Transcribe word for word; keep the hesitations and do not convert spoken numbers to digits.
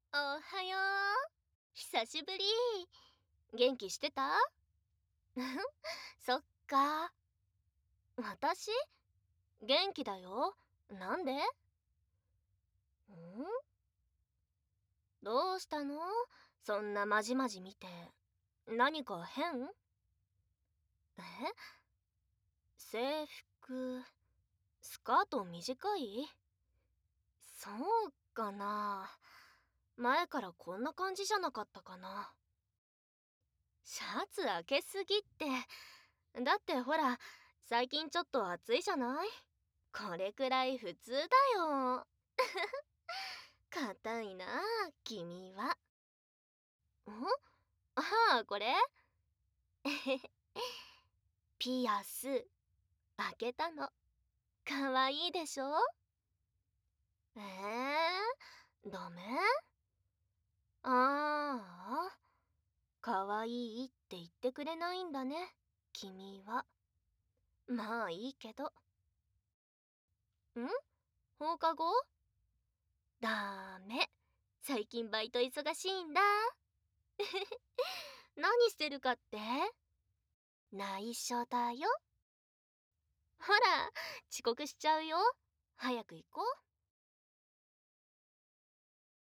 おはよう。久しぶり。元気してた？そっか。私元気だよ。なんで？ん？どうしたの？そんなまじまじ見て。何か変？え？制服、スカート短い？そうかな。前からこんな感じじゃなかったかな。シャツ開けすぎって。だってほら、最近ちょっと暑いじゃない？これくらい普通だよ。硬いなあ、君は。ん？ああ、これ？ピアス、開けたの。かわいいでしょ？えー、ダメ？ああ、かわいいって言ってくれないんだね、君は。まあいいけど。ん？放課後？ダメ。最近バイト忙しいんだ。何してるかって？内緒だよ。ほら、遅刻しちゃうよ。早く行こう。